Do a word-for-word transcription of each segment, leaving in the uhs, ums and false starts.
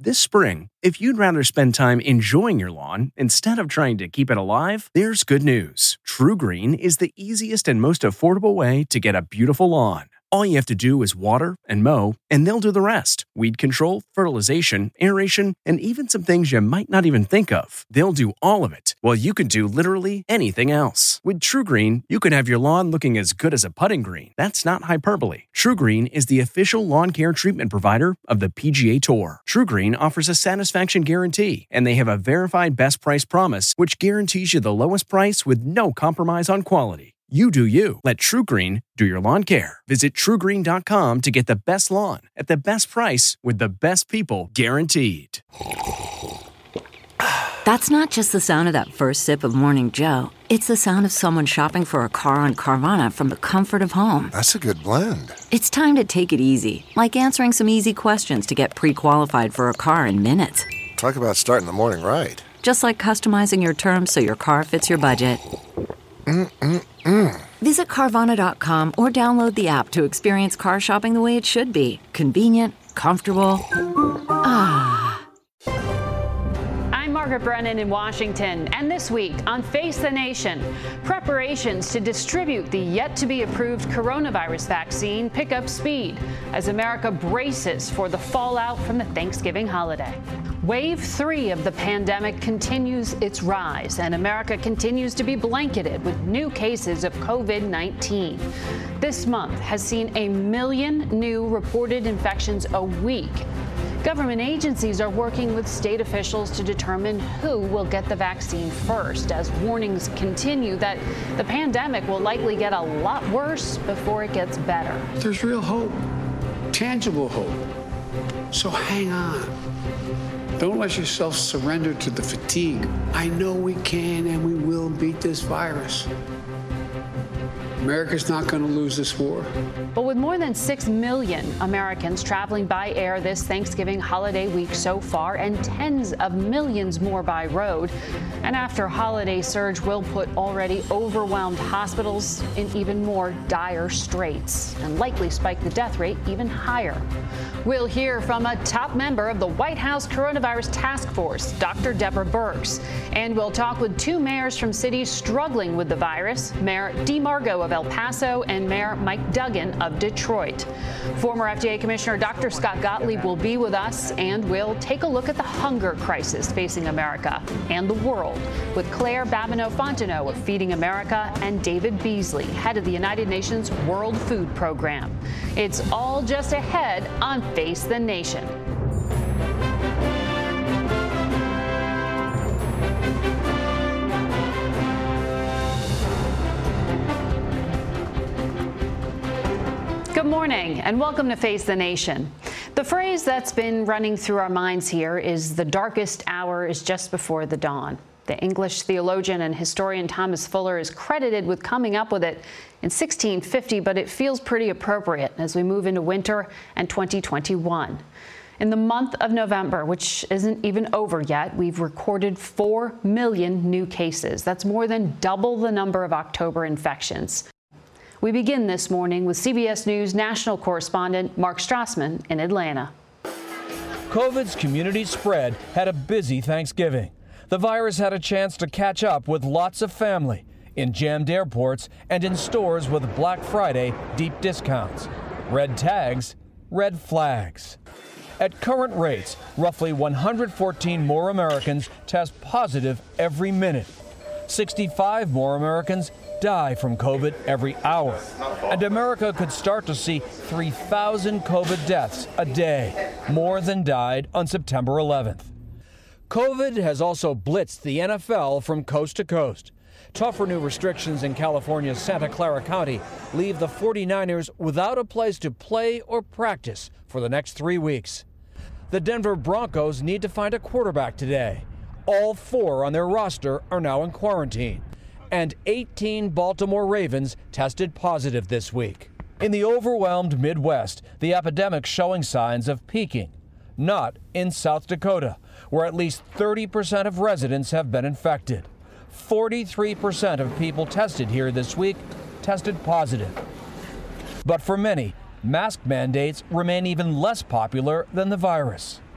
This spring, if you'd rather spend time enjoying your lawn instead of trying to keep it alive, there's good news. TruGreen is the easiest and most affordable way to get a beautiful lawn. All you have to do is water and mow, and they'll do the rest. Weed control, fertilization, aeration, and even some things you might not even think of. They'll do all of it, while you can do literally anything else. With TruGreen, you can have your lawn looking as good as a putting green. That's not hyperbole. TruGreen is the official lawn care treatment provider of the P G A Tour. TruGreen offers a satisfaction guarantee, and they have a verified best price promise, which guarantees you the lowest price with no compromise on quality. You do you. Let TruGreen do your lawn care. Visit True Green dot com to get the best lawn at the best price with the best people guaranteed. That's not just the sound of that first sip of Morning Joe. It's the sound of someone shopping for a car on Carvana from the comfort of home. That's a good blend. It's time to take it easy, like answering some easy questions to get pre-qualified for a car in minutes. Talk about starting the morning right. Just like customizing your terms so your car fits your budget. Mm-mm-mm. Visit Carvana dot com or download the app to experience car shopping the way it should be. Convenient, comfortable. Ah. I'm Margaret Brennan in Washington, and this week on Face the Nation, preparations to distribute the yet-to-be-approved coronavirus vaccine pick up speed as America braces for the fallout from the Thanksgiving holiday. Wave three of the pandemic continues its rise, and America continues to be blanketed with new cases of COVID nineteen. This month has seen a million new reported infections a week. Government agencies are working with state officials to determine who will get the vaccine first, as warnings continue that the pandemic will likely get a lot worse before it gets better. There's real hope, tangible hope. So hang on. Don't let yourself surrender to the fatigue. I know we can and we will beat this virus. America's not going to lose this war. But with more than six million Americans traveling by air this Thanksgiving holiday week so far, and tens of millions more by road, an after-holiday surge will put already overwhelmed hospitals in even more dire straits and likely spike the death rate even higher. We'll hear from a top member of the White House Coronavirus Task Force, Doctor Deborah Birx, and we'll talk with two mayors from cities struggling with the virus, Mayor DeMargo of El Paso and Mayor Mike Duggan of Detroit. Former F D A Commissioner Doctor Scott Gottlieb will be with us, and we'll take a look at the hunger crisis facing America and the world with Claire Babineaux-Fontenot of Feeding America and David Beasley, head of the United Nations World Food Program. It's all just ahead on Face the Nation. Good morning and welcome to Face the Nation. The phrase that's been running through our minds here is the darkest hour is just before the dawn. The English theologian and historian Thomas Fuller is credited with coming up with it in sixteen fifty, but it feels pretty appropriate as we move into winter and twenty twenty-one. In the month of November, which isn't even over yet, we've recorded four million new cases. That's more than double the number of October infections. We begin this morning with C B S News national correspondent Mark Strassman in Atlanta. COVID's community spread had a busy Thanksgiving. The virus had a chance to catch up with lots of family in jammed airports and in stores with Black Friday deep discounts. Red tags, red flags. At current rates, roughly one hundred fourteen more Americans test positive every minute. sixty-five more Americans die from COVID every hour. And America could start to see three thousand COVID deaths a day, more than died on September eleventh. COVID has also blitzed the N F L from coast to coast. Tougher new restrictions in California's Santa Clara County leave the forty-niners without a place to play or practice for the next three weeks. The Denver Broncos need to find a quarterback today. All four on their roster are now in quarantine. And eighteen Baltimore Ravens tested positive this week. In the overwhelmed Midwest, the epidemic's showing signs of peaking. Not in South Dakota, where at least thirty percent of residents have been infected. forty-three percent of people tested here this week tested positive. But for many, mask mandates remain even less popular than the virus.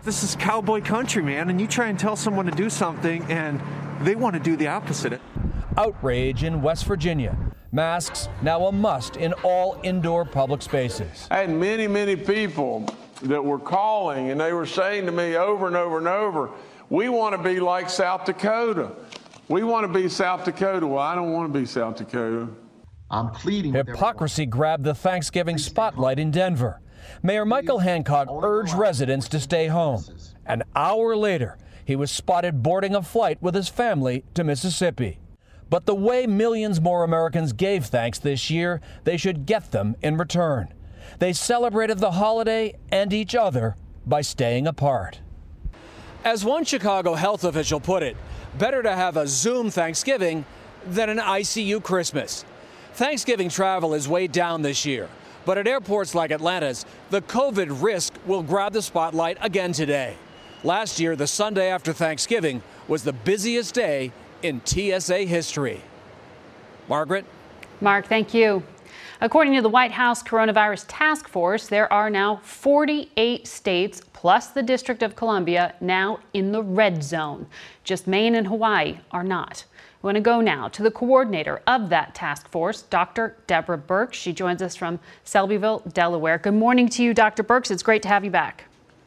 This is cowboy country, man, and you try and tell someone to do something and they want to do the opposite. Outrage in West Virginia. Masks now a must in all indoor public spaces. I had many, many people that were calling and they were saying to me over and over and over, we want to be like South Dakota. We want to be South Dakota. Well, I don't want to be South Dakota. I'm pleading. Hypocrisy grabbed the Thanksgiving spotlight in Denver. Mayor Michael Hancock urged residents to stay home. An hour later, he was spotted boarding a flight with his family to Mississippi. But the way millions more Americans gave thanks this year, they should get them in return. They celebrated the holiday and each other by staying apart. As one Chicago health official put it, better to have a Zoom Thanksgiving than an I C U Christmas. Thanksgiving travel is way down this year, but at airports like Atlanta's, the COVID risk will grab the spotlight again today. Last year, the Sunday after Thanksgiving was the busiest day in T S A history. Margaret? Mark, thank you. According to the White House Coronavirus Task Force, there are now forty-eight states plus the District of Columbia now in the red zone. Just Maine and Hawaii are not. We want to go now to the coordinator of that task force, Doctor Deborah Birx. She joins us from Selbyville, Delaware. Good morning to you, Doctor Birx. It's great to have you back.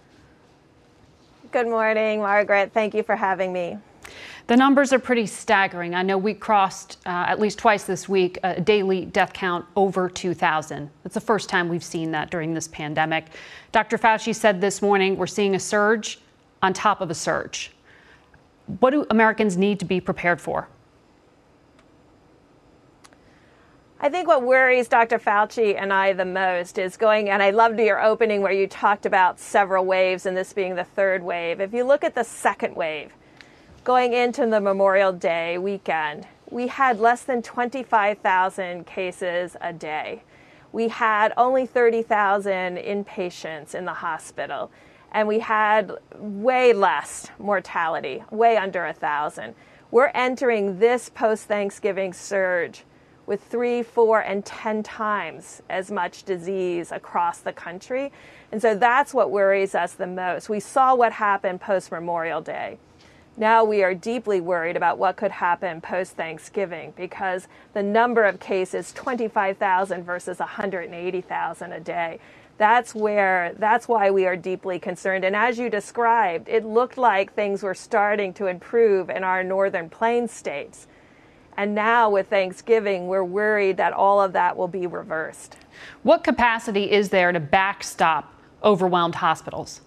Good morning, Margaret. Thank you for having me. The numbers are pretty staggering. I know we crossed uh, at least twice this week a daily death count over two thousand. It's the first time we've seen that during this pandemic. Doctor Fauci said this morning we're seeing a surge on top of a surge. What do Americans need to be prepared for? I think what worries Doctor Fauci and I the most is going, and I loved your opening where you talked about several waves and this being the third wave. If you look at the second wave, going into the Memorial Day weekend, we had less than twenty-five thousand cases a day. We had only thirty thousand inpatients in the hospital, and we had way less mortality, way under one thousand. We're entering this post-Thanksgiving surge with three, four, and ten times as much disease across the country. And so that's what worries us the most. We saw what happened post-Memorial Day. Now we are deeply worried about what could happen post-Thanksgiving because the number of cases, twenty-five thousand versus one hundred eighty thousand a day. That's where, that's why we are deeply concerned. And as you described, it looked like things were starting to improve in our northern plains states. And now with Thanksgiving, we're worried that all of that will be reversed. What capacity is there to backstop overwhelmed hospitals?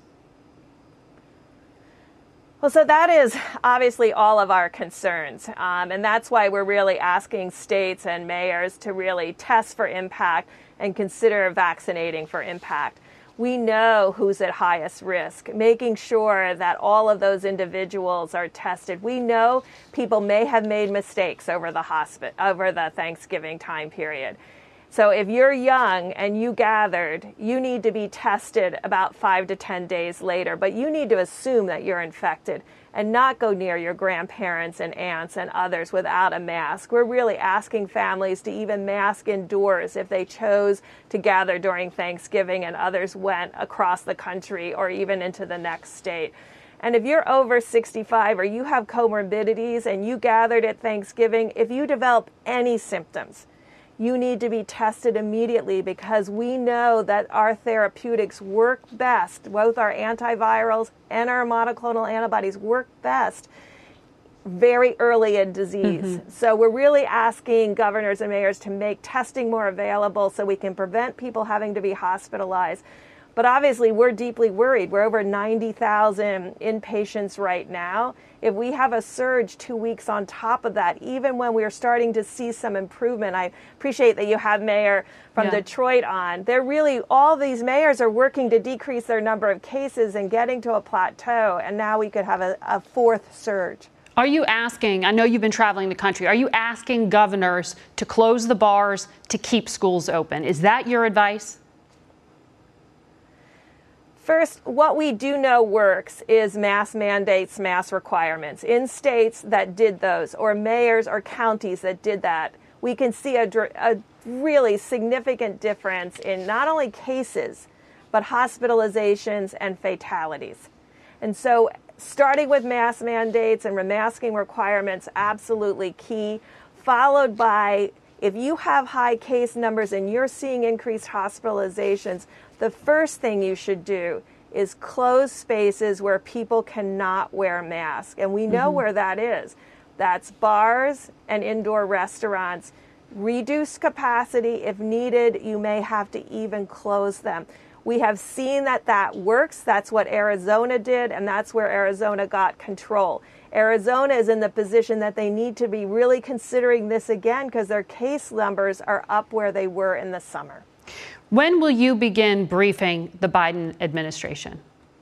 Well, so that is obviously all of our concerns. Um, and that's why we're really asking states and mayors to really test for impact and consider vaccinating for impact. We know who's at highest risk, making sure that all of those individuals are tested. We know people may have made mistakes over the hospital, over the Thanksgiving time period. So if you're young and you gathered, you need to be tested about five to ten days later, but you need to assume that you're infected and not go near your grandparents and aunts and others without a mask. We're really asking families to even mask indoors if they chose to gather during Thanksgiving and others went across the country or even into the next state. And if you're over sixty-five or you have comorbidities and you gathered at Thanksgiving, if you develop any symptoms, you need to be tested immediately because we know that our therapeutics work best, both our antivirals and our monoclonal antibodies work best very early in disease. Mm-hmm. So we're really asking governors and mayors to make testing more available so we can prevent people having to be hospitalized. But obviously, we're deeply worried. We're over ninety thousand inpatients right now. If we have a surge two weeks on top of that, even when we're starting to see some improvement, I appreciate that you have Mayor from yeah. Detroit on. They're really, all these mayors are working to decrease their number of cases and getting to a plateau, and now we could have a, a fourth surge. Are you asking, I know you've been traveling the country, are you asking governors to close the bars, to keep schools open? Is that your advice? First, what we do know works is mask mandates, mask requirements. In states that did those, or mayors or counties that did that, we can see a, a really significant difference in not only cases, but hospitalizations and fatalities. And so starting with mask mandates and remasking requirements, absolutely key, followed by if you have high case numbers and you're seeing increased hospitalizations, the first thing you should do is close spaces where people cannot wear masks. And we know mm-hmm. where that is. That's bars and indoor restaurants. Reduce capacity. If needed, you may have to even close them. We have seen that that works. That's what Arizona did, and that's where Arizona got control. Arizona is in the position that they need to be really considering this again because their case numbers are up where they were in the summer. When will you begin briefing the Biden administration?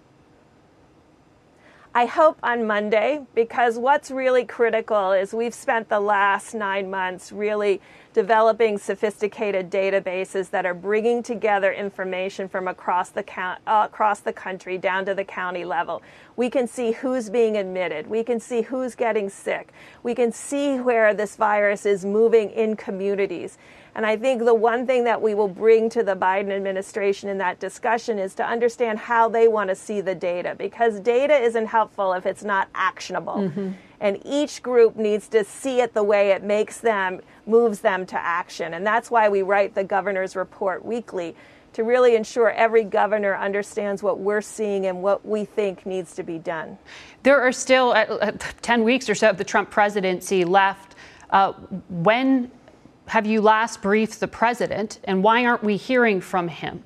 I hope on Monday, because what's really critical is we've spent the last nine months really developing sophisticated databases that are bringing together information from across the count, uh, across the country down to the county level. We can see who's being admitted. We can see who's getting sick. We can see where this virus is moving in communities. And I think the one thing that we will bring to the Biden administration in that discussion is to understand how they want to see the data, because data isn't helpful if it's not actionable. Mm-hmm. And each group needs to see it the way it makes them, moves them to action. And that's why we write the governor's report weekly, to really ensure every governor understands what we're seeing and what we think needs to be done. There are still uh, ten weeks or so of the Trump presidency left. Uh, when have you last briefed the president, and why aren't we hearing from him?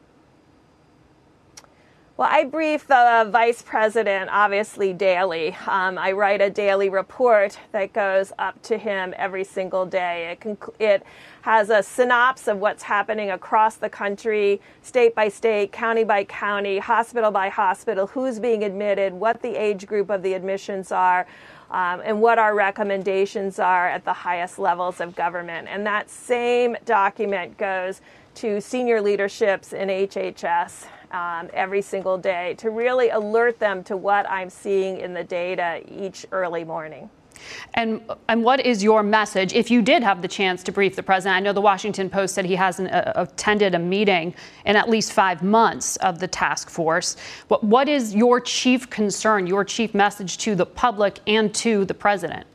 Well, I brief the vice president, obviously, daily. Um, I write a daily report that goes up to him every single day. It, conc- it has a synopsis of what's happening across the country, state by state, county by county, hospital by hospital, who's being admitted, what the age group of the admissions are, um, and what our recommendations are at the highest levels of government. And that same document goes to senior leaderships in H H S um, every single day to really alert them to what I'm seeing in the data each early morning. And and what is your message, if you did have the chance to brief the president? I know the Washington Post said he hasn't uh, attended a meeting in at least five months of the task force. What, what is your chief concern, your chief message to the public and to the president?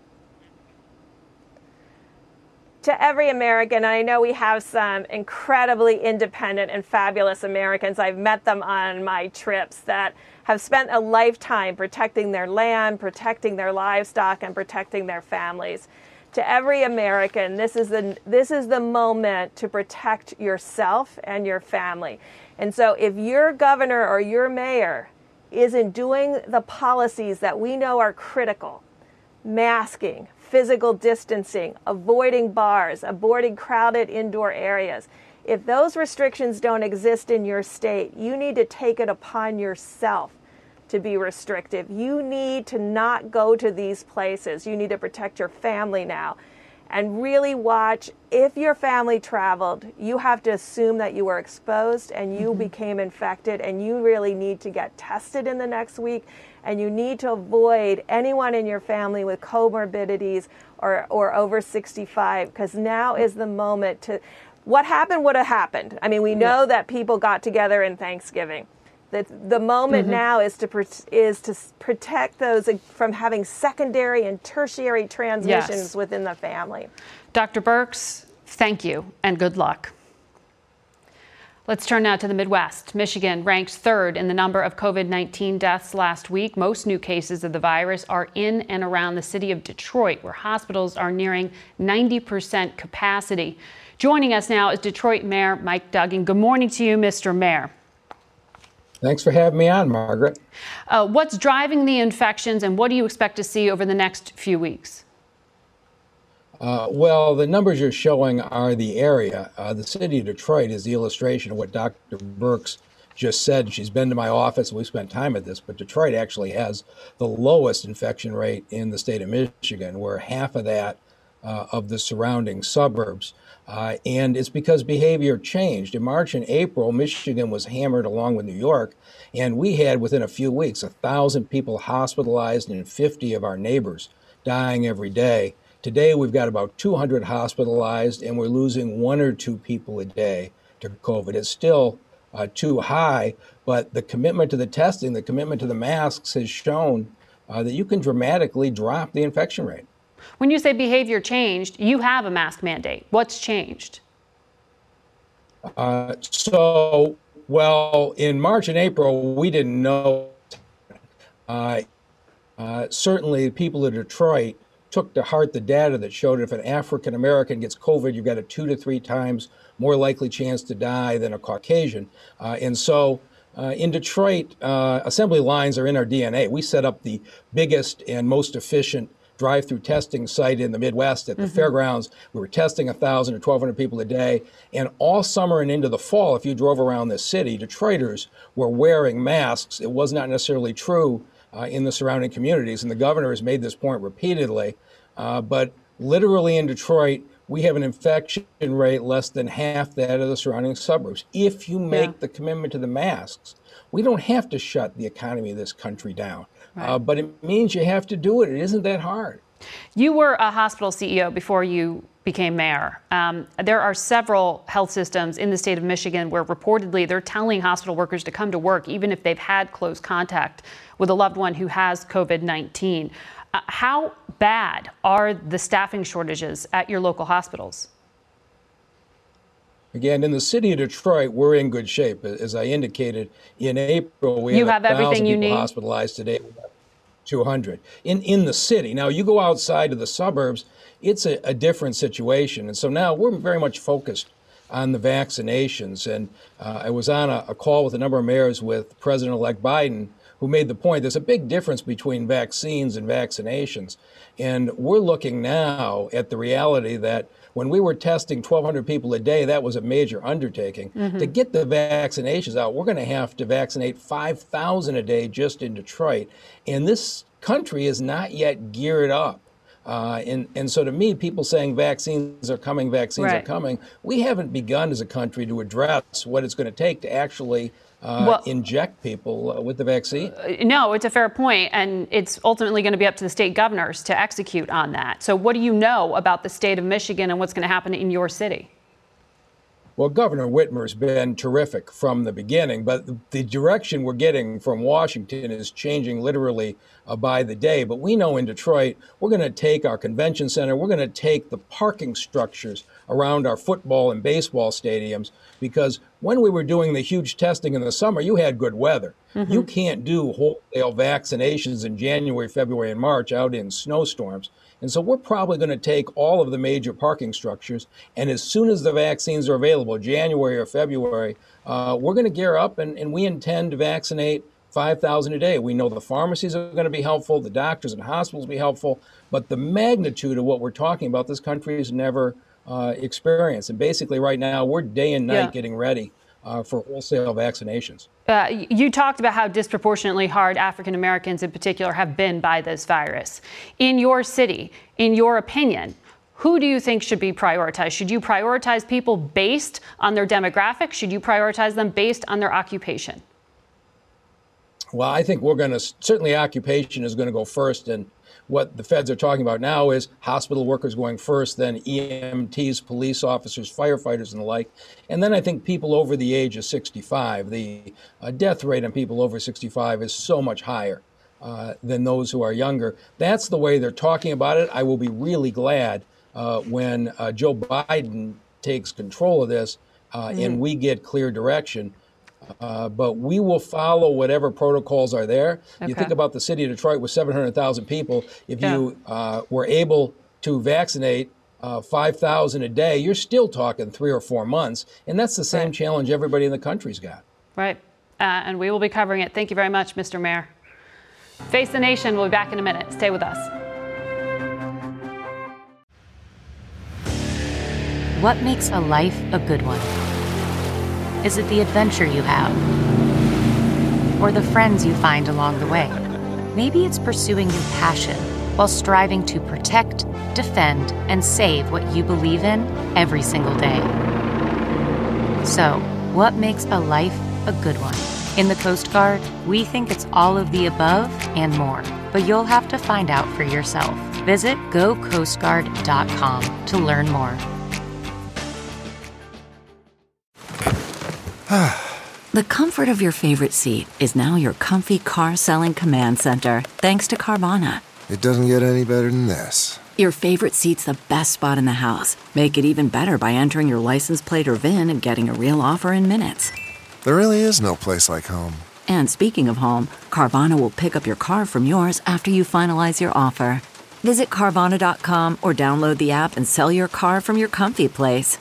To every American, and I know we have some incredibly independent and fabulous Americans. I've met them on my trips that have spent a lifetime protecting their land, protecting their livestock, and protecting their families. To every American, this is the this is the moment to protect yourself and your family. And so if your governor or your mayor isn't doing the policies that we know are critical, masking, physical distancing, avoiding bars, avoiding crowded indoor areas. If those restrictions don't exist in your state, you need to take it upon yourself to be restrictive. You need to not go to these places. You need to protect your family now. And really watch, if your family traveled, you have to assume that you were exposed and you mm-hmm. became infected, and you really need to get tested in the next week. And you need to avoid anyone in your family with comorbidities or, or over sixty-five, because now is the moment to, what happened would have happened. I mean, we know yeah. that people got together in Thanksgiving. The, the moment mm-hmm. now is to is to protect those from having secondary and tertiary transmissions yes. within the family. Doctor Birx, thank you and good luck. Let's turn now to the Midwest. Michigan ranked third in the number of COVID nineteen deaths last week. Most new cases of the virus are in and around the city of Detroit, where hospitals are nearing ninety percent capacity. Joining us now is Detroit Mayor Mike Duggan. Good morning to you, Mister Mayor. Thanks for having me on, Margaret. Uh, what's driving the infections, and what do you expect to see over the next few weeks? Uh, well, the numbers you're showing are the area. Uh, the city of Detroit is the illustration of what Doctor Birx just said. She's been to my office. We spent time at this, but Detroit actually has the lowest infection rate in the state of Michigan. We're half of that uh, of the surrounding suburbs. Uh, and it's because behavior changed. In March and April, Michigan was hammered along with New York, and we had within a few weeks a thousand people hospitalized and fifty of our neighbors dying every day. Today, we've got about two hundred hospitalized, and we're losing one or two people a day to COVID. It's still uh, too high, But the commitment to the testing, the commitment to the masks has shown uh, that you can dramatically drop the infection rate. When you say behavior changed, you have a mask mandate. What's changed? Uh, so, well, in March and April, we didn't know. Uh, uh, certainly, people in Detroit took to heart the data that showed if an African American gets COVID, you've got a two to three times more likely chance to die than a Caucasian. Uh, and so uh, in Detroit, uh, assembly lines are in our D N A. We set up the biggest and most efficient drive-through testing site in the Midwest at the mm-hmm. fairgrounds. We were testing one thousand or twelve hundred people a day. And all summer and into the fall, if you drove around the city, Detroiters were wearing masks. It was not necessarily true uh, in the surrounding communities. And the governor has made this point repeatedly. Uh, but literally in Detroit, we have an infection rate less than half that of the surrounding suburbs. If you make yeah. the commitment to the masks, we don't have to shut the economy of this country down. Right. Uh, but it means you have to do it. It isn't that hard. You were a hospital C E O before you became mayor. Um, there are several health systems in the state of Michigan where reportedly they're telling hospital workers to come to work even if they've had close contact with a loved one who has COVID nineteen. Uh, how bad are the staffing shortages at your local hospitals? Again, in the city of Detroit, we're in good shape. As I indicated, in April, we you have, have one thousand everything you people need? hospitalized. Today, we have two hundred. In, in the city. Now, you go outside to the suburbs, it's a, a different situation. And so now we're very much focused on the vaccinations. And uh, I was on a, a call with a number of mayors with President-elect Biden, who made the point there's a big difference between vaccines and vaccinations. And we're looking now at the reality that when we were testing twelve hundred people a day, that was a major undertaking. Mm-hmm. To get the vaccinations out, we're going to have to vaccinate five thousand a day just in Detroit. And this country is not yet geared up. Uh, and, and so to me, people saying vaccines are coming, vaccines right. are coming, we haven't begun as a country to address what it's going to take to actually Uh, well, inject people uh, with the vaccine. Uh, no, it's a fair point, and it's ultimately going to be up to the state governors to execute on that. So what do you know about the state of Michigan and what's going to happen in your city? Well, Governor Whitmer's been terrific from the beginning, but the, the direction we're getting from Washington is changing literally uh, by the day. But we know in Detroit, we're going to take our convention center, we're going to take the parking structures around our football and baseball stadiums, because when we were doing the huge testing in the summer, you had good weather. Mm-hmm. You can't do wholesale vaccinations in January, February, and March out in snowstorms. And so we're probably going to take all of the major parking structures, and as soon as the vaccines are available, January or February, uh, we're going to gear up, and, and we intend to vaccinate five thousand a day. We know the pharmacies are going to be helpful, the doctors and hospitals will be helpful, but the magnitude of what we're talking about, this country has never uh, experienced. And basically right now, we're day and night yeah. getting ready uh, for wholesale vaccinations. Uh, you talked about how disproportionately hard African Americans in particular have been by this virus. In your city, in your opinion, who do you think should be prioritized? Should you prioritize people based on their demographics? Should you prioritize them based on their occupation? Well, I think we're going to, certainly occupation is going to go first. And what the feds are talking about now is hospital workers going first, then E M Ts, police officers, firefighters, and the like. And then I think people over the age of sixty-five. The uh, death rate on people over sixty-five is so much higher uh, than those who are younger. That's the way they're talking about it. I will be really glad uh, when uh, Joe Biden takes control of this uh, mm-hmm. and we get clear direction. Uh, but we will follow whatever protocols are there. Okay. You think about the city of Detroit with seven hundred thousand people. If yeah. you uh, were able to vaccinate uh, five thousand a day, you're still talking three or four months. And that's the same right. challenge everybody in the country's got. Right. Uh, and we will be covering it. Thank you very much, Mister Mayor. Face the Nation. We'll be back in a minute. Stay with us. What makes a life a good one? Is it the adventure you have? Or the friends you find along the way? Maybe it's pursuing your passion while striving to protect, defend, and save what you believe in every single day. So, what makes a life a good one? In the Coast Guard, we think it's all of the above and more, but you'll have to find out for yourself. Visit go coast guard dot com to learn more. The comfort of your favorite seat is now your comfy car selling command center, thanks to Carvana. It doesn't get any better than this. Your favorite seat's the best spot in the house. Make it even better by entering your license plate or V I N and getting a real offer in minutes. There really is no place like home. And speaking of home, Carvana will pick up your car from yours after you finalize your offer. Visit Carvana dot com or download the app and sell your car from your comfy place.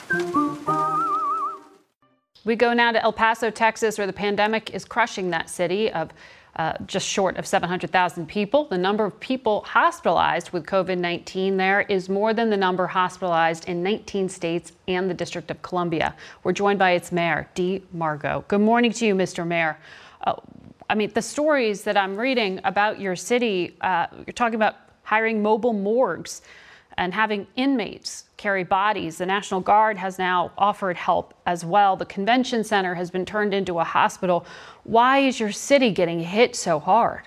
We go now to El Paso, Texas, where the pandemic is crushing that city of uh, just short of seven hundred thousand people. The number of people hospitalized with COVID nineteen there is more than the number hospitalized in nineteen states and the District of Columbia. We're joined by its mayor, Dee Margo. Good morning to you, Mister Mayor. Uh, I mean, the stories that I'm reading about your city, uh, you're talking about hiring mobile morgues and having inmates carry bodies. The National Guard has now offered help as well. The convention center has been turned into a hospital. Why is your city getting hit so hard?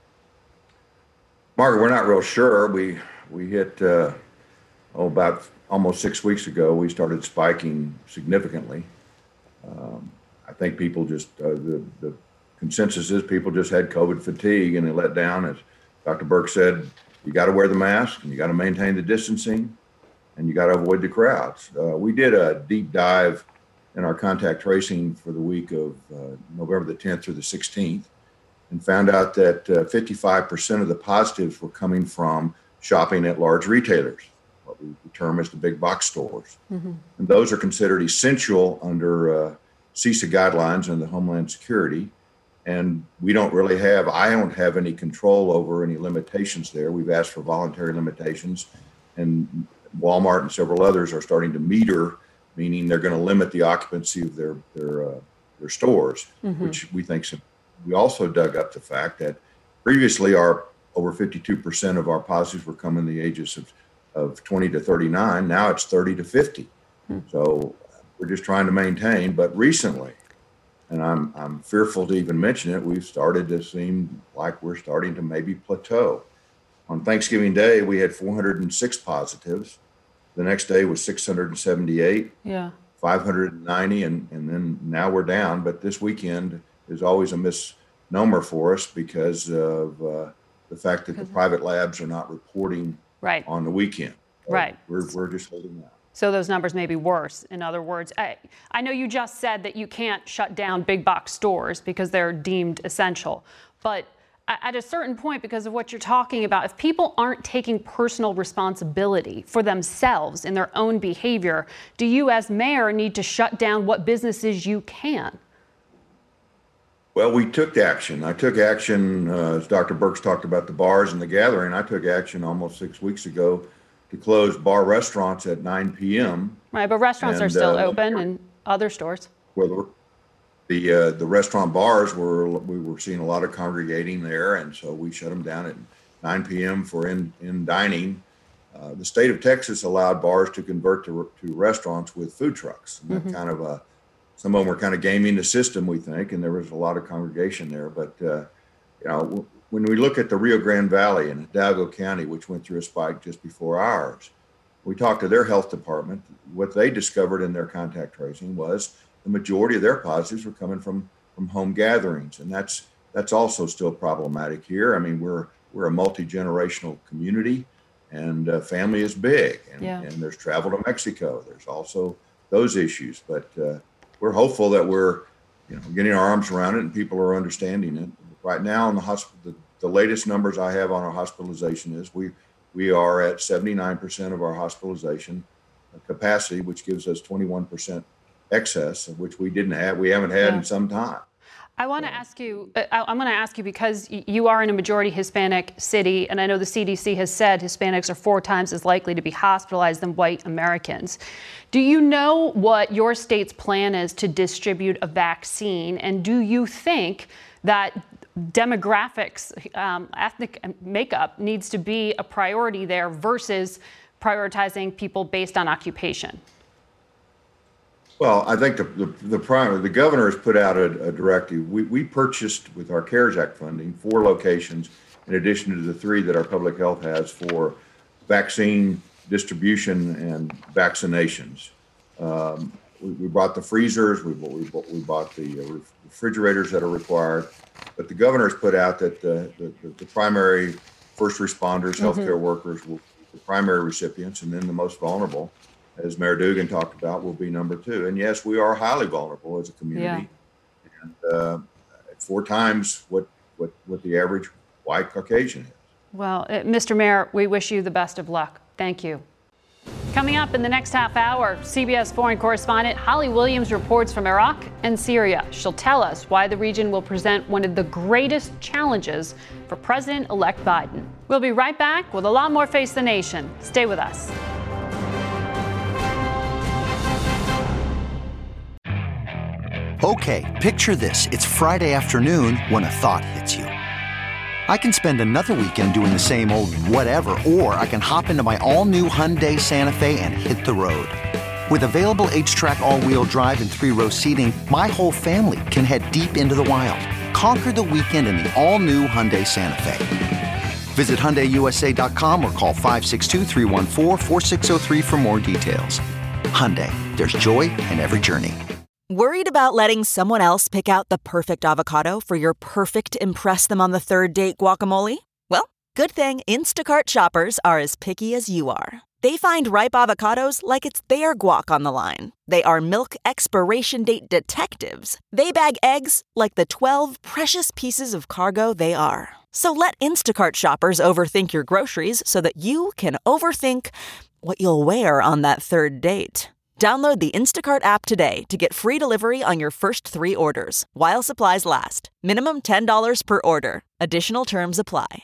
Margaret, we're not real sure. We we hit, uh, oh, about almost six weeks ago, we started spiking significantly. Um, I think people just, uh, the, the consensus is people just had COVID fatigue and they let down. As Doctor Birx said, you got to wear the mask and you got to maintain the distancing and you got to avoid the crowds. Uh, we did a deep dive in our contact tracing for the week of uh, November the tenth through the sixteenth and found out that uh, fifty-five percent of the positives were coming from shopping at large retailers, what we term as the big box stores. Mm-hmm. And those are considered essential under uh, CISA guidelines and the Homeland Security. And we don't really have, I don't have any control over any limitations there. We've asked for voluntary limitations, and Walmart and several others are starting to meter, meaning they're going to limit the occupancy of their their uh, their stores, mm-hmm. which we think. We also dug up the fact that previously our over fifty-two percent of our positives were coming the ages of, of twenty to thirty-nine. Now it's thirty to fifty. Mm-hmm. So we're just trying to maintain. But recently, and I'm I'm fearful to even mention it, we've started to seem like we're starting to maybe plateau. On Thanksgiving Day, we had four hundred six positives. The next day was six hundred seventy-eight, yeah, five hundred ninety, and, and then now we're down. But this weekend is always a misnomer for us because of uh, the fact that the private labs are not reporting right. on the weekend. So right. We're, we're just holding out. So those numbers may be worse. In other words, I, I know you just said that you can't shut down big box stores because they're deemed essential. But at a certain point, because of what you're talking about, if people aren't taking personal responsibility for themselves in their own behavior, do you as mayor need to shut down what businesses you can? Well, we took action. I took action, uh, as Doctor Birx talked about the bars and the gathering. I took action almost six weeks ago to close bar restaurants at nine p.m. Right, but restaurants and, are still uh, open and other stores. Well, the uh, the restaurant bars were we were seeing a lot of congregating there, and so we shut them down at nine p.m. for in in dining. Uh, the state of Texas allowed bars to convert to to restaurants with food trucks. And mm-hmm. that kind of a some of them were kind of gaming the system, we think, and there was a lot of congregation there. But uh, you know, when we look at the Rio Grande Valley and Hidalgo County, which went through a spike just before ours, we talked to their health department. What they discovered in their contact tracing was the majority of their positives were coming from, from home gatherings. And that's that's also still problematic here. I mean, we're we're a multi-generational community, and uh, family is big. And, yeah. and there's travel to Mexico. There's also those issues. But uh, we're hopeful that we're you know, getting our arms around it and people are understanding it. Right now, in the hospital, the, the latest numbers I have on our hospitalization is we we are at seventy-nine percent of our hospitalization capacity, which gives us twenty-one percent excess, which we didn't have, we haven't had yeah. in some time. I want to ask you, I'm going to ask you because you are in a majority Hispanic city, and I know the C D C has said Hispanics are four times as likely to be hospitalized than white Americans. Do you know what your state's plan is to distribute a vaccine, and do you think that demographics, um, ethnic makeup needs to be a priority there versus prioritizing people based on occupation? Well, I think the the, the prime the governor has put out a, a directive. We we purchased with our CARES Act funding four locations in addition to the three that our public health has for vaccine distribution and vaccinations. Um, we, we bought the freezers, we, we, bought, we bought the uh, refrigerators that are required. But the governor's put out that the, the, the primary first responders, healthcare mm-hmm. workers will be the primary recipients, and then the most vulnerable, as Mayor Dugan talked about, will be number two. And yes, we are highly vulnerable as a community. Yeah. And uh, four times what, what, what the average white Caucasian is. Well, uh, Mister Mayor, we wish you the best of luck. Thank you. Coming up in the next half hour, C B S foreign correspondent Holly Williams reports from Iraq and Syria. She'll tell us why the region will present one of the greatest challenges for President-elect Biden. We'll be right back with a lot more Face the Nation. Stay with us. Okay, picture this. It's Friday afternoon when a thought hits you. I can spend another weekend doing the same old whatever, or I can hop into my all-new Hyundai Santa Fe and hit the road. With available H-Track all-wheel drive and three-row seating, my whole family can head deep into the wild. Conquer the weekend in the all-new Hyundai Santa Fe. Visit Hyundai U S A dot com or call five six two, three one four, four six zero three for more details. Hyundai, there's joy in every journey. Worried about letting someone else pick out the perfect avocado for your perfect impress-them-on-the-third-date guacamole? Well, good thing Instacart shoppers are as picky as you are. They find ripe avocados like it's their guac on the line. They are milk expiration date detectives. They bag eggs like the twelve precious pieces of cargo they are. So let Instacart shoppers overthink your groceries so that you can overthink what you'll wear on that third date. Download the Instacart app today to get free delivery on your first three orders, while supplies last. Minimum ten dollars per order. Additional terms apply.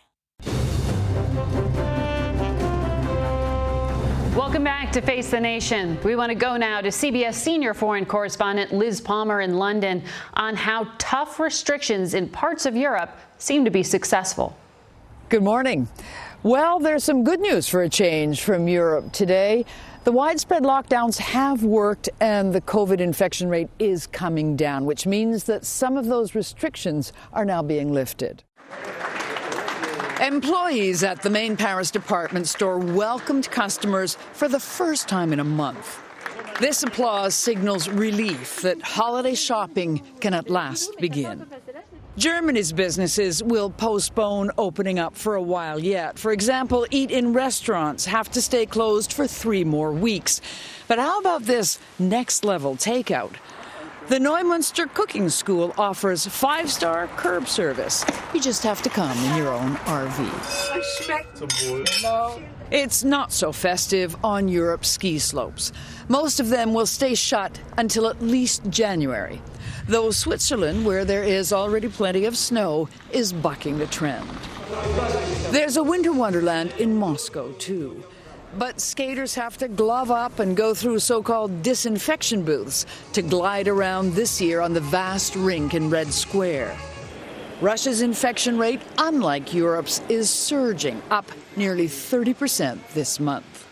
Welcome back to Face the Nation. We want to go now to C B S senior foreign correspondent Liz Palmer in London on how tough restrictions in parts of Europe seem to be successful. Good morning. Well, there's some good news for a change from Europe today. The widespread lockdowns have worked and the COVID infection rate is coming down, which means that some of those restrictions are now being lifted. Employees at the main Paris department store welcomed customers for the first time in a month. This applause signals relief that holiday shopping can at last begin. Germany's businesses will postpone opening up for a while yet. For example, eat-in restaurants have to stay closed for three more weeks. But how about this next-level takeout? The Neumünster Cooking School offers five-star curb service. You just have to come in your own R V. Respectable. It's not so festive on Europe's ski slopes. Most of them will stay shut until at least January. Though Switzerland, where there is already plenty of snow, is bucking the trend. There's a winter wonderland in Moscow, too. But skaters have to glove up and go through so-called disinfection booths to glide around this year on the vast rink in Red Square. Russia's infection rate, unlike Europe's, is surging, up nearly thirty percent this month.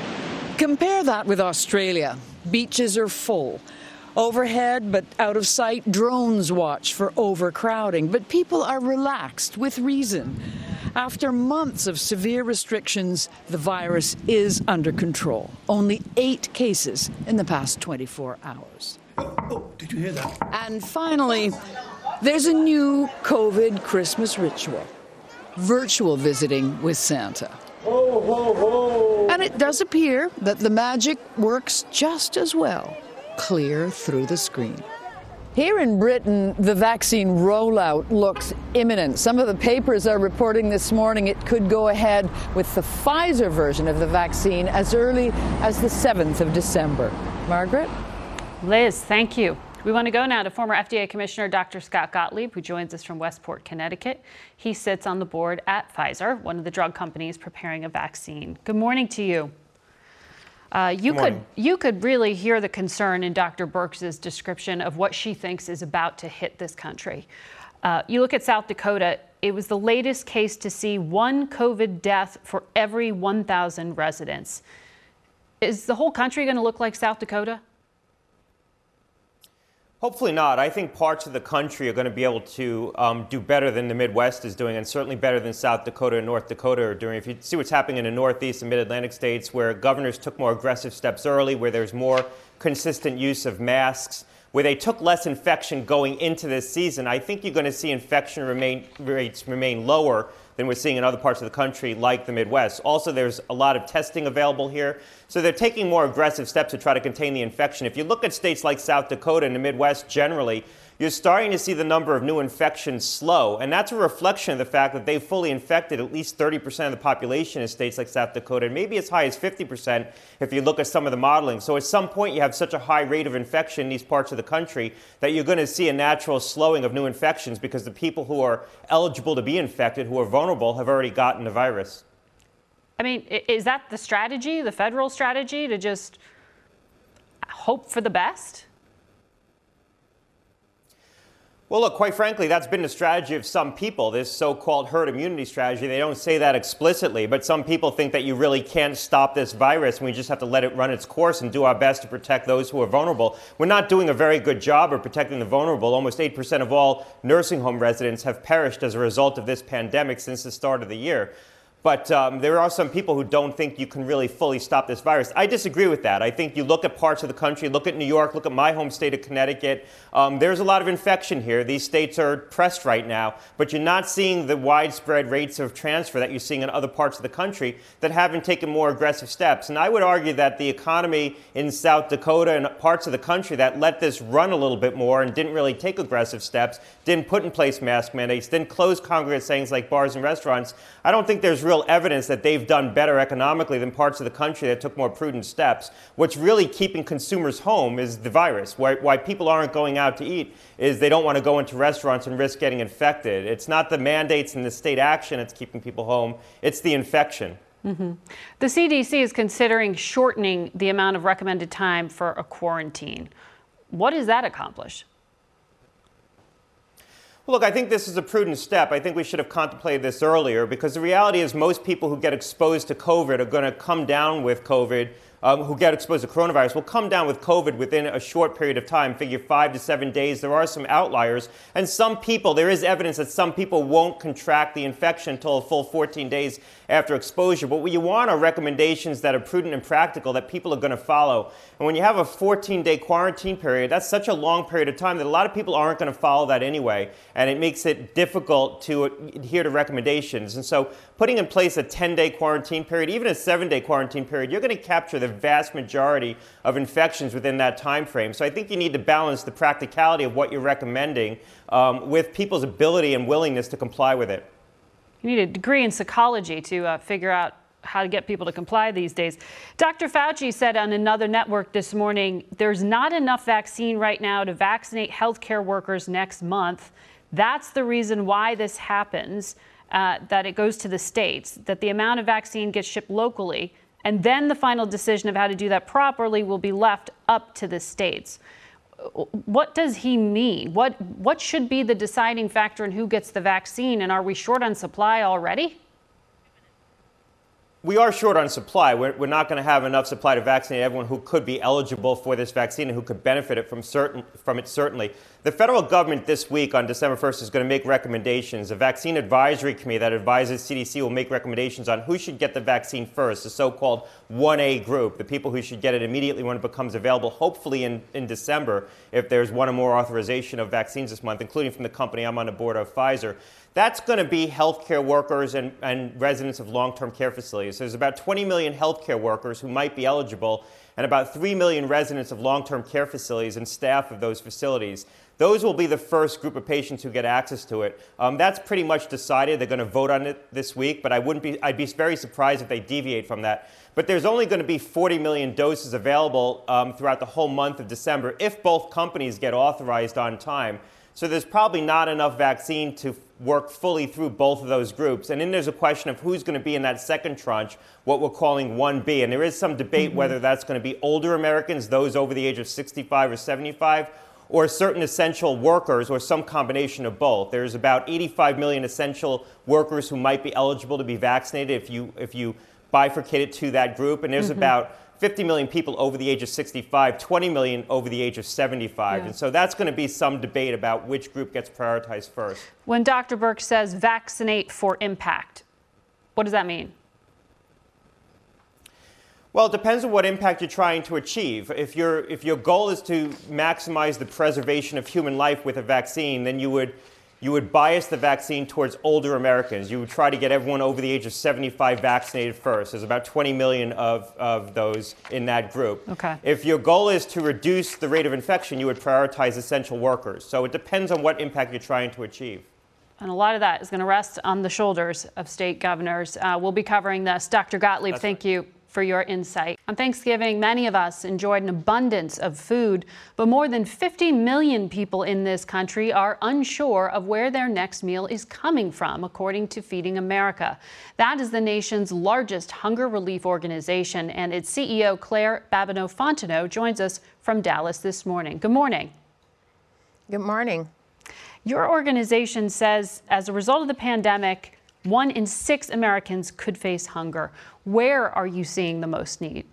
Compare that with Australia. Beaches are full. Overhead, but out of sight, drones watch for overcrowding. But people are relaxed with reason. After months of severe restrictions, the virus is under control. Only eight cases in the past twenty-four hours. Oh, oh, did you hear that? And finally, there's a new COVID Christmas ritual. Virtual visiting with Santa. Ho, ho, ho. And it does appear that the magic works just as well. Clear through the screen. Here in Britain, the vaccine rollout looks imminent. Some of the papers are reporting this morning it could go ahead with the Pfizer version of the vaccine as early as the seventh of December. Margaret? Liz, thank you. We want to go now to former F D A Commissioner Doctor Scott Gottlieb, who joins us from Westport, Connecticut. He sits on the board at Pfizer, one of the drug companies preparing a vaccine. Good morning to you. Uh, you could you could really hear the concern in Doctor Birx's description of what she thinks is about to hit this country. Uh, you look at South Dakota, it was the latest case to see one COVID death for every one thousand residents. Is the whole country going to look like South Dakota? Hopefully not. I think parts of the country are going to be able to um, do better than the Midwest is doing, and certainly better than South Dakota and North Dakota are doing. If you see what's happening in the Northeast and Mid-Atlantic states, where governors took more aggressive steps early, where there's more consistent use of masks, where they took less infection going into this season, I think you're going to see infection remain, rates remain lower than we're seeing in other parts of the country, like the Midwest. Also, there's a lot of testing available here. So they're taking more aggressive steps to try to contain the infection. If you look at states like South Dakota and the Midwest generally, you're starting to see the number of new infections slow. And that's a reflection of the fact that they've fully infected at least thirty percent of the population in states like South Dakota, and maybe as high as fifty percent if you look at some of the modeling. So at some point, you have such a high rate of infection in these parts of the country that you're going to see a natural slowing of new infections because the people who are eligible to be infected, who are vulnerable, have already gotten the virus. I mean, is that the strategy, the federal strategy, to just hope for the best? Well, look, quite frankly, that's been the strategy of some people, this so-called herd immunity strategy. They don't say that explicitly, but some people think that you really can't stop this virus and we just have to let it run its course and do our best to protect those who are vulnerable. We're not doing a very good job of protecting the vulnerable. Almost eight percent of all nursing home residents have perished as a result of this pandemic since the start of the year. But um, there are some people who don't think you can really fully stop this virus. I disagree with that. I think you look at parts of the country, look at New York, look at my home state of Connecticut. Um, there's a lot of infection here. These states are pressed right now, but you're not seeing the widespread rates of transfer that you're seeing in other parts of the country that haven't taken more aggressive steps. And I would argue that the economy in South Dakota and parts of the country that let this run a little bit more and didn't really take aggressive steps, didn't put in place mask mandates, didn't close congregate settings like bars and restaurants, I don't think there's real evidence that they've done better economically than parts of the country that took more prudent steps. What's really keeping consumers home is the virus. Why, why people aren't going out to eat is they don't want to go into restaurants and risk getting infected. It's not the mandates and the state action that's keeping people home. It's the infection. Mm-hmm. The C D C is considering shortening the amount of recommended time for a quarantine. What does that accomplish? Well, look, I think this is a prudent step. I think we should have contemplated this earlier because the reality is most people who get exposed to COVID are going to come down with COVID, um, who get exposed to coronavirus will come down with COVID within a short period of time, figure five to seven days. There are some outliers. And some people, there is evidence that some people won't contract the infection until a full fourteen days after exposure. But what you want are recommendations that are prudent and practical that people are going to follow. And when you have a fourteen-day quarantine period, that's such a long period of time that a lot of people aren't going to follow that anyway. And it makes it difficult to adhere to recommendations. And so putting in place a ten-day quarantine period, even a seven-day quarantine period, you're going to capture the vast majority of infections within that time frame. So I think you need to balance the practicality of what you're recommending um, with people's ability and willingness to comply with it. You need a degree in psychology to uh, figure out how to get people to comply these days. Doctor Fauci said on another network this morning, there's not enough vaccine right now to vaccinate healthcare workers next month. That's the reason why this happens, uh, that it goes to the states, that the amount of vaccine gets shipped locally, and then the final decision of how to do that properly will be left up to the states. What does he mean? What, what should be the deciding factor in who gets the vaccine, and are we short on supply already? We are short on supply. We're, we're not going to have enough supply to vaccinate everyone who could be eligible for this vaccine and who could benefit it from, certain, from it, certainly. The federal government this week on December first is going to make recommendations. A vaccine advisory committee that advises C D C will make recommendations on who should get the vaccine first, the so-called one A group, the people who should get it immediately when it becomes available, hopefully in, in December, if there's one or more authorization of vaccines this month, including from the company I'm on the board of, Pfizer. That's going to be healthcare workers and, and residents of long-term care facilities. There's about twenty million healthcare workers who might be eligible and about three million residents of long-term care facilities and staff of those facilities. Those will be the first group of patients who get access to it. Um, that's pretty much decided. They're going to vote on it this week, but I wouldn't be, I'd be very surprised if they deviate from that. But there's only going to be forty million doses available um, throughout the whole month of December if both companies get authorized on time. So there's probably not enough vaccine to work fully through both of those groups. And then there's a question of who's going to be in that second tranche, what we're calling one B. And there is some debate mm-hmm. whether that's going to be older Americans, those over the age of sixty-five or seventy-five, or certain essential workers, or some combination of both. There's about eighty-five million essential workers who might be eligible to be vaccinated if you if you bifurcate it to that group. And there's mm-hmm. about fifty million people over the age of sixty-five, twenty million over the age of seventy-five. Yeah. And so that's going to be some debate about which group gets prioritized first. When Doctor Birx says vaccinate for impact, what does that mean? Well, it depends on what impact you're trying to achieve. If, your if your goal is to maximize the preservation of human life with a vaccine, then you would you would bias the vaccine towards older Americans. You would try to get everyone over the age of seventy-five vaccinated first. There's about twenty million of, of those in that group. Okay. If your goal is to reduce the rate of infection, you would prioritize essential workers. So it depends on what impact you're trying to achieve. And a lot of that is going to rest on the shoulders of state governors. Uh, we'll be covering this. Doctor Gottlieb, That's thank right. you for your insight. On Thanksgiving, many of us enjoyed an abundance of food, but more than fifty million people in this country are unsure of where their next meal is coming from, according to Feeding America. That is the nation's largest hunger relief organization, and its C E O, Claire Babineaux-Fontenot, joins us from Dallas this morning. Good morning. Good morning. Your organization says as a result of the pandemic, one in six Americans could face hunger. Where are you seeing the most need?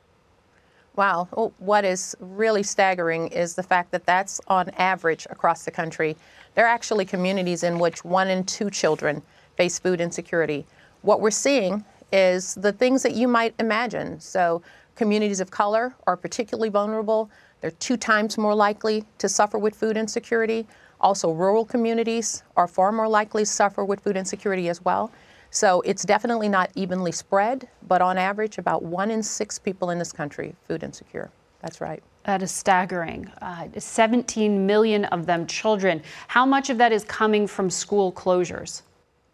Wow. Oh, what is really staggering is the fact that that's on average across the country. There are actually communities in which one in two children face food insecurity. What we're seeing is the things that you might imagine. So communities of color are particularly vulnerable. They're two times more likely to suffer with food insecurity. Also, rural communities are far more likely to suffer with food insecurity as well. So it's definitely not evenly spread, but on average, about one in six people in this country food insecure. That's right. That is staggering. Uh, seventeen million of them children. How much of that is coming from school closures?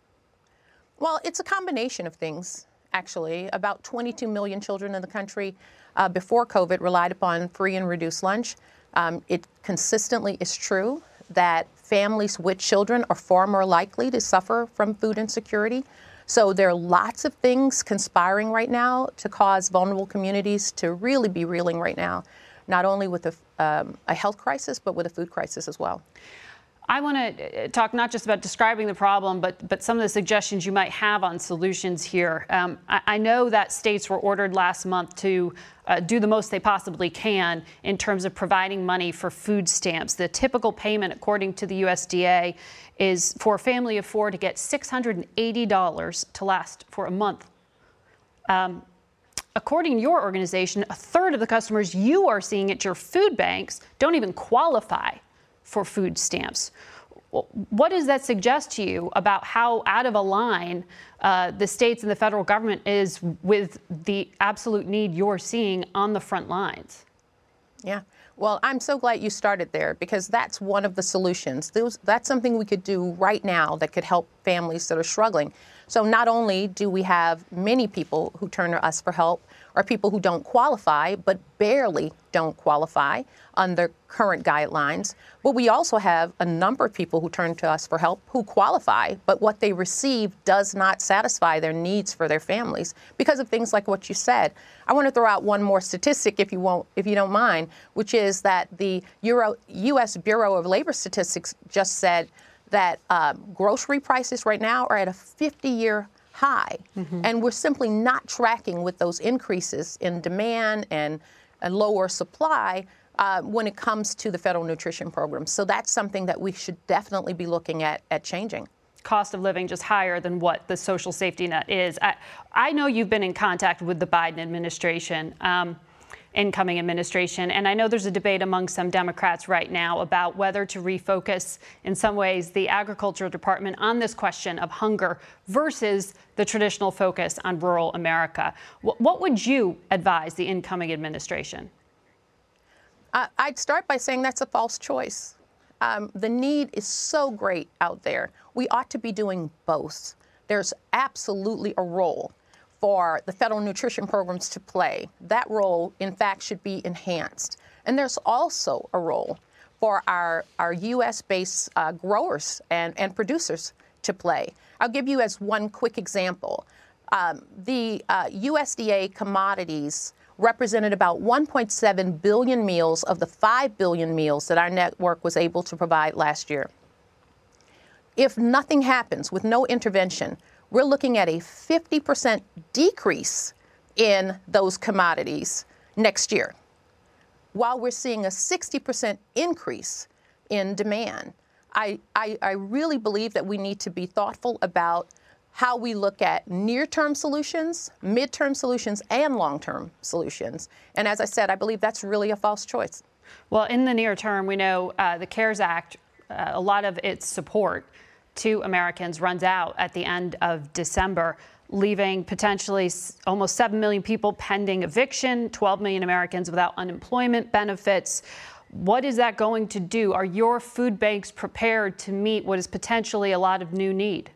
Well, it's a combination of things, actually. About twenty-two million children in the country uh, before COVID relied upon free and reduced lunch. Um, it consistently is true that families with children are far more likely to suffer from food insecurity. So there are lots of things conspiring right now to cause vulnerable communities to really be reeling right now, not only with a, um, a health crisis, but with a food crisis as well. I want to talk not just about describing the problem, but but some of the suggestions you might have on solutions here. Um, I, I know that states were ordered last month to uh, do the most they possibly can in terms of providing money for food stamps. The typical payment, according to the U S D A, is for a family of four to get six hundred eighty dollars to last for a month. Um, according to your organization, a third of the customers you are seeing at your food banks don't even qualify for food stamps. What does that suggest to you about how out of a line uh, the states and the federal government is with the absolute need you're seeing on the front lines? Yeah. Well, I'm so glad you started there because that's one of the solutions. Those, that's something we could do right now that could help families that are struggling. So not only do we have many people who turn to us for help or people who don't qualify, but barely don't qualify under current guidelines, but we also have a number of people who turn to us for help who qualify, but what they receive does not satisfy their needs for their families because of things like what you said. I want to throw out one more statistic, if you won't, if you don't mind, which is that the Euro, U S Bureau of Labor Statistics just said that uh, grocery prices right now are at a fifty-year high, mm-hmm. and we're simply not tracking with those increases in demand and a lower supply uh, when it comes to the federal nutrition program. So that's something that we should definitely be looking at at changing. Cost of living just higher than what the social safety net is. I, I know you've been in contact with the Biden administration, um, incoming administration, and I know there's a debate among some Democrats right now about whether to refocus, in some ways, the Agriculture Department on this question of hunger versus the traditional focus on rural America. What, what would you advise the incoming administration? Uh, I'd start by saying that's a false choice. Um, the need is so great out there. We ought to be doing both. There's absolutely a role for the federal nutrition programs to play. That role, in fact, should be enhanced. And there's also a role for our, our U S-based uh, growers and, and producers to play. I'll give you as one quick example. Um, the uh, U S D A commodities represented about one point seven billion meals of the five billion meals that our network was able to provide last year. If nothing happens with no intervention, we're looking at a fifty percent decrease in those commodities next year, while we're seeing a sixty percent increase in demand. I, I, I really believe that we need to be thoughtful about how we look at near-term solutions, mid-term solutions, and long-term solutions. And as I said, I believe that's really a false choice. Well, in the near term, we know uh, the CARES Act, uh, a lot of its support to Americans runs out at the end of December, leaving potentially almost seven million people pending eviction, twelve million Americans without unemployment benefits. What is that going to do? Are your food banks prepared to meet what is potentially a lot of new need?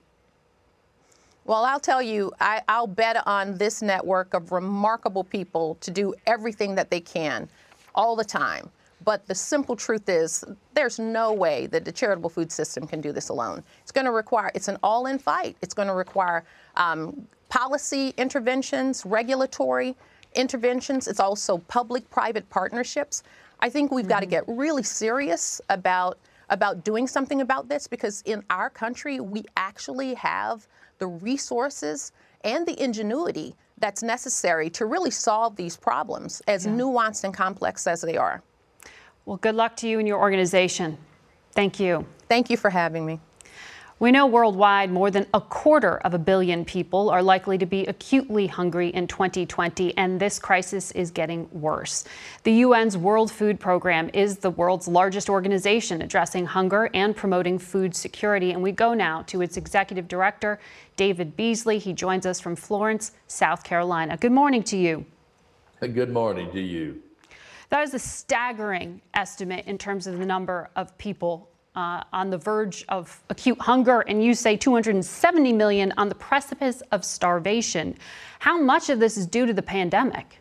Well, I'll tell you, I, I'll bet on this network of remarkable people to do everything that they can all the time. But the simple truth is there's no way that the charitable food system can do this alone. It's going to require, it's an all-in fight. It's going to require um, policy interventions, regulatory interventions. It's also public-private partnerships. I think we've mm-hmm. got to get really serious about, about doing something about this, because in our country, we actually have the resources and the ingenuity that's necessary to really solve these problems, as yeah. nuanced and complex as they are. Well, good luck to you and your organization. Thank you. Thank you for having me. We know worldwide more than a quarter of a billion people are likely to be acutely hungry in twenty twenty, and this crisis is getting worse. The U N's World Food Program is the world's largest organization addressing hunger and promoting food security. And we go now to its executive director, David Beasley. He joins us from Florence, South Carolina. Good morning to you. Good morning to you. That is a staggering estimate in terms of the number of people uh, on the verge of acute hunger, and you say two hundred seventy million on the precipice of starvation. How much of this is due to the pandemic?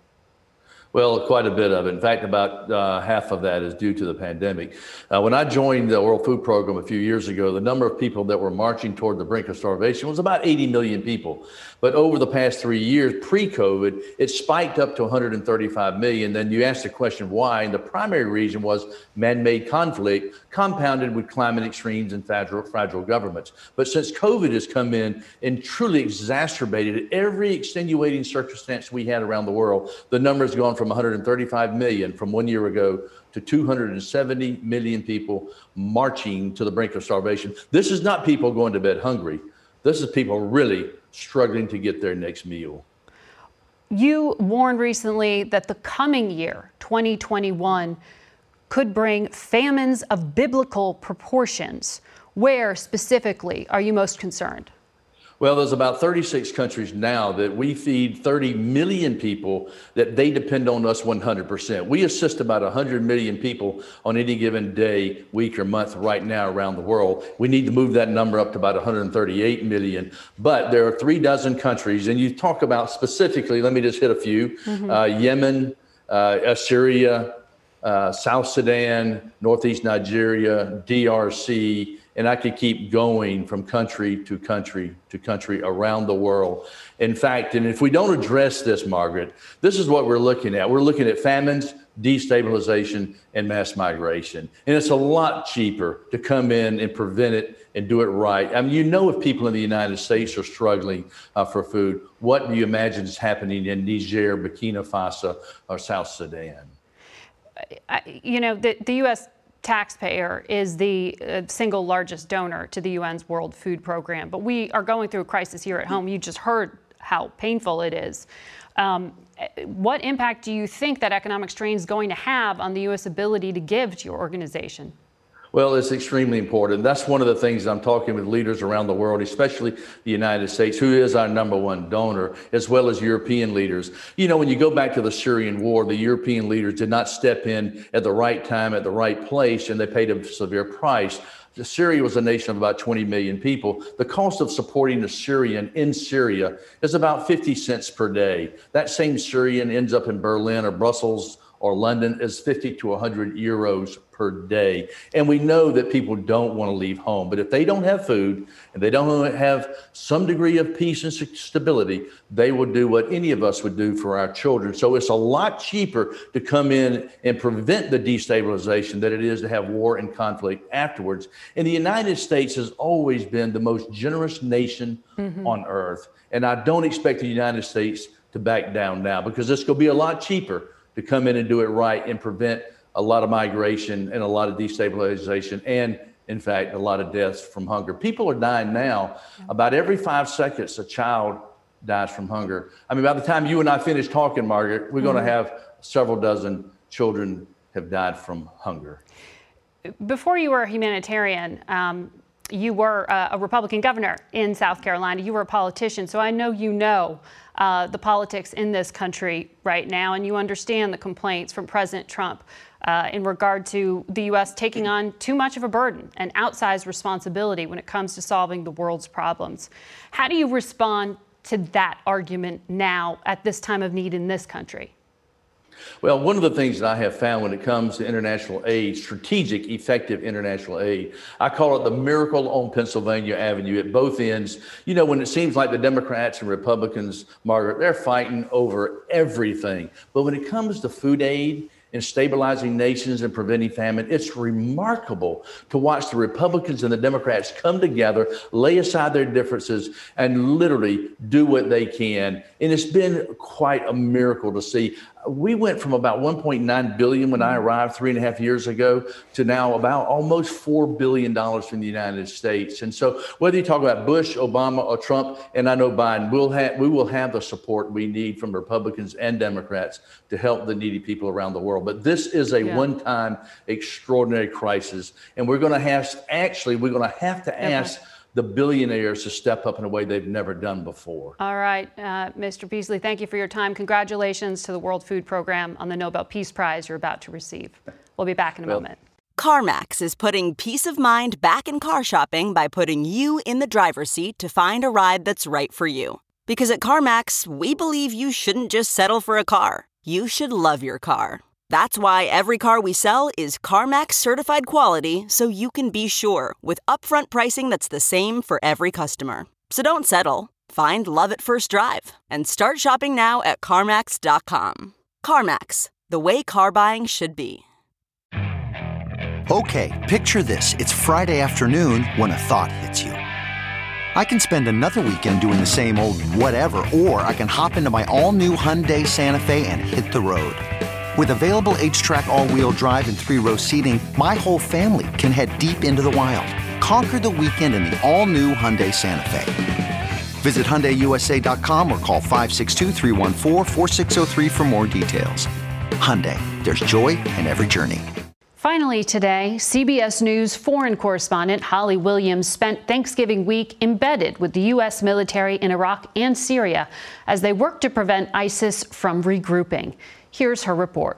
Well, quite a bit of it. In fact, about uh, half of that is due to the pandemic. Uh, when I joined the World Food Program a few years ago, the number of people that were marching toward the brink of starvation was about eighty million people. But over the past three years, pre-COVID, it spiked up to one hundred thirty-five million. Then you asked the question why, and the primary reason was man-made conflict compounded with climate extremes and fragile, fragile governments. But since COVID has come in and truly exacerbated every extenuating circumstance we had around the world, the number has gone from one hundred thirty-five million from one year ago to two hundred seventy million people marching to the brink of starvation. This is not people going to bed hungry. This is people really struggling to get their next meal. You warned recently that the coming year, twenty twenty-one, could bring famines of biblical proportions. Where specifically are you most concerned? Well, there's about thirty-six countries now that we feed thirty million people that they depend on us one hundred percent. We assist about one hundred million people on any given day, week, or month right now around the world. We need to move that number up to about one hundred thirty-eight million. But there are three dozen countries, and you talk about specifically, let me just hit a few, mm-hmm. uh, Yemen, uh, Syria, uh, South Sudan, Northeast Nigeria, D R C, and I could keep going from country to country to country around the world. In fact, and if we don't address this, Margaret, this is what we're looking at. We're looking at famines, destabilization, and mass migration. And it's a lot cheaper to come in and prevent it and do it right. I mean, you know, if people in the United States are struggling uh, for food, what do you imagine is happening in Niger, Burkina Faso, or South Sudan? I, you know, the, the U S taxpayer is the uh, single largest donor to the U N's World Food Program. But we are going through a crisis here at home. You just heard how painful it is. Um, what impact do you think that economic strain is going to have on the U S ability to give to your organization? Well, it's extremely important. That's one of the things I'm talking with leaders around the world, especially the United States, who is our number one donor, as well as European leaders. You know, when you go back to the Syrian war, the European leaders did not step in at the right time, at the right place, and they paid a severe price. Syria was a nation of about twenty million people. The cost of supporting a Syrian in Syria is about fifty cents per day. That same Syrian ends up in Berlin or Brussels or London is fifty to one hundred euros per day. And we know that people don't want to leave home, but if they don't have food and they don't have some degree of peace and stability, they will do what any of us would do for our children. So it's a lot cheaper to come in and prevent the destabilization than it is to have war and conflict afterwards. And the United States has always been the most generous nation mm-hmm. on earth. And I don't expect the United States to back down now, because it's going to be a lot cheaper to to come in and do it right and prevent a lot of migration and a lot of destabilization and, in fact, a lot of deaths from hunger. People are dying now. About every five seconds, a child dies from hunger. I mean, by the time you and I finish talking, Margaret, we're mm-hmm. going to have several dozen children have died from hunger. Before you were a humanitarian, um, you were a, a Republican governor in South Carolina. You were a politician, so I know you know uh, the politics in this country right now, and you understand the complaints from President Trump uh, in regard to the U S taking on too much of a burden and outsized responsibility when it comes to solving the world's problems. How do you respond to that argument now at this time of need in this country? Well, one of the things that I have found when it comes to international aid, strategic, effective international aid, I call it the miracle on Pennsylvania Avenue at both ends. You know, when it seems like the Democrats and Republicans, Margaret, they're fighting over everything. But when it comes to food aid and stabilizing nations and preventing famine, it's remarkable to watch the Republicans and the Democrats come together, lay aside their differences, and literally do what they can. And it's been quite a miracle to see. We went from about one point nine billion dollars when I arrived three and a half years ago to now about almost four billion dollars from the United States. And so whether you talk about Bush, Obama, or Trump, and I know Biden, we'll have, we will have the support we need from Republicans and Democrats to help the needy people around the world. But this is a yeah. one-time extraordinary crisis. And we're going to have, actually, we're going to have to ask okay. the billionaires to step up in a way they've never done before. All right, uh, Mister Beasley, thank you for your time. Congratulations to the World Food Program on the Nobel Peace Prize you're about to receive. We'll be back in a well, moment. CarMax is putting peace of mind back in car shopping by putting you in the driver's seat to find a ride that's right for you. Because at CarMax, we believe you shouldn't just settle for a car. You should love your car. That's why every car we sell is CarMax certified quality, so you can be sure with upfront pricing that's the same for every customer. So don't settle. Find love at first drive and start shopping now at CarMax dot com. CarMax, the way car buying should be. Okay, picture this. It's Friday afternoon when a thought hits you. I can spend another weekend doing the same old whatever, or I can hop into my all-new Hyundai Santa Fe and hit the road. With available H-Track all-wheel drive and three-row seating, my whole family can head deep into the wild. Conquer the weekend in the all-new Hyundai Santa Fe. Visit Hyundai U S A dot com or call five six two, three one four, four six zero three for more details. Hyundai, there's joy in every journey. Finally today, C B S News foreign correspondent Holly Williams spent Thanksgiving week embedded with the U S military in Iraq and Syria as they work to prevent ISIS from regrouping. Here's her report.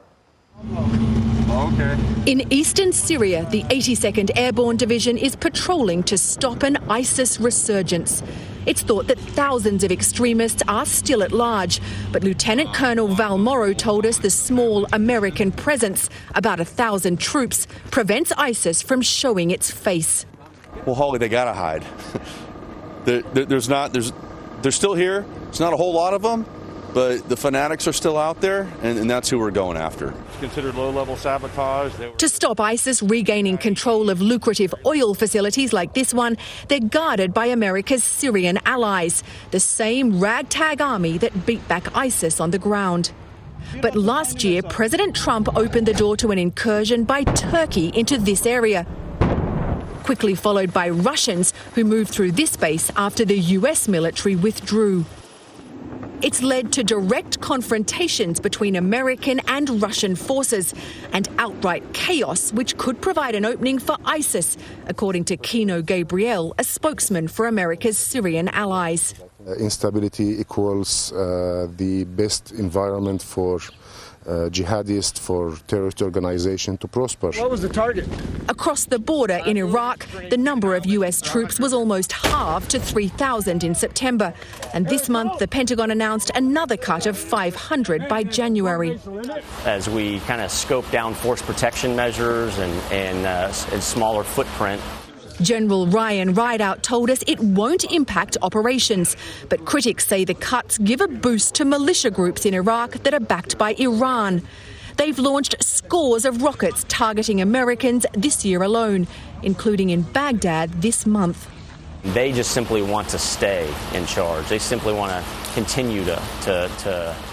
Okay. In eastern Syria, the eighty-second Airborne Division is patrolling to stop an ISIS resurgence. It's thought that thousands of extremists are still at large, but Lieutenant Colonel Val Morrow told us the small American presence, about a thousand troops, prevents ISIS from showing its face. Well, Holly, they gotta hide. there, there, there's not, there's, they're still here. It's not a whole lot of them, but the fanatics are still out there, and, and that's who we're going after. Considered low-level sabotage. They were- to stop ISIS regaining control of lucrative oil facilities like this one, they're guarded by America's Syrian allies, the same ragtag army that beat back ISIS on the ground. But last year, President Trump opened the door to an incursion by Turkey into this area, quickly followed by Russians who moved through this base after the U S military withdrew. It's led to direct confrontations between American and Russian forces and outright chaos, which could provide an opening for ISIS, according to Kino Gabriel, a spokesman for America's Syrian allies. Uh, instability equals uh, the best environment for uh, jihadists, for terrorist organization to prosper. What was the target? Across the border in Iraq, the number of U S troops was almost halved to three thousand in September. And this month, the Pentagon announced another cut of five hundred by January. As we kind of scope down force protection measures and, and, uh, and smaller footprint. General Ryan Rideout told us it won't impact operations, but critics say the cuts give a boost to militia groups in Iraq that are backed by Iran. They've launched scores of rockets targeting Americans this year alone, including in Baghdad this month. They just simply want to stay in charge. They simply want to continue to, to, to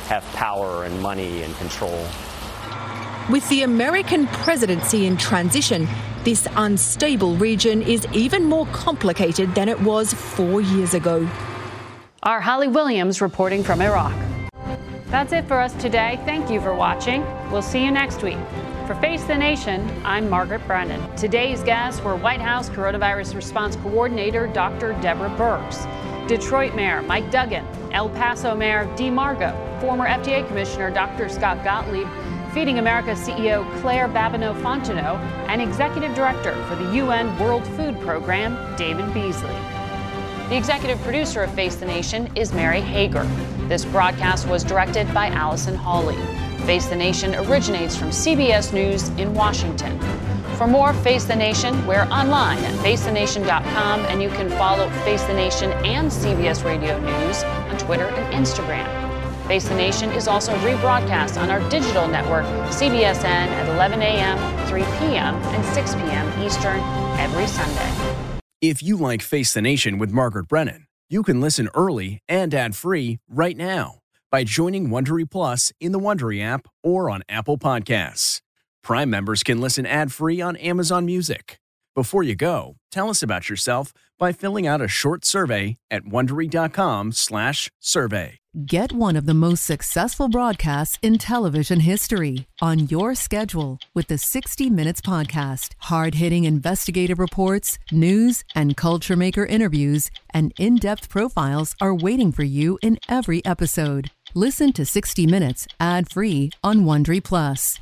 have power and money and control. With the American presidency in transition, this unstable region is even more complicated than it was four years ago. Our Holly Williams reporting from Iraq. That's it for us today. Thank you for watching. We'll see you next week. For Face the Nation, I'm Margaret Brennan. Today's guests were White House Coronavirus Response Coordinator Doctor Deborah Birx, Detroit Mayor Mike Duggan, El Paso Mayor Dee Margo, former F D A Commissioner Doctor Scott Gottlieb, Feeding America C E O Claire Babineaux-Fontenot, and Executive Director for the U N World Food Program, David Beasley. The executive producer of Face the Nation is Mary Hager. This broadcast was directed by Allison Hawley. Face the Nation originates from C B S News in Washington. For more Face the Nation, we're online at face the nation dot com, and you can follow Face the Nation and C B S Radio News on Twitter and Instagram. Face the Nation is also rebroadcast on our digital network, C B S N, at eleven a.m., three p.m., and six p.m. Eastern every Sunday. If you like Face the Nation with Margaret Brennan, you can listen early and ad-free right now by joining Wondery Plus in the Wondery app or on Apple Podcasts. Prime members can listen ad-free on Amazon Music. Before you go, tell us about yourself by filling out a short survey at Wondery.com slash survey. Get one of the most successful broadcasts in television history on your schedule with the sixty minutes podcast. Hard-hitting investigative reports, news, and culture maker interviews, and in-depth profiles are waiting for you in every episode. Listen to sixty minutes ad-free on Wondery Plus.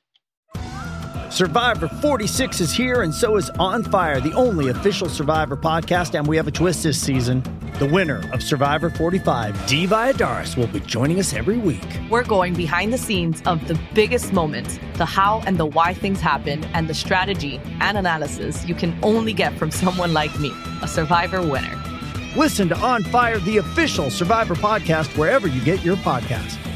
Survivor forty-six is here, and so is On Fire, the only official Survivor podcast, and we have a twist this season. The winner of Survivor forty-five, Dee Valladares, will be joining us every week. We're going behind the scenes of the biggest moments, the how and the why things happen, and the strategy and analysis you can only get from someone like me, a Survivor winner. Listen to On Fire, the official Survivor podcast, wherever you get your podcasts.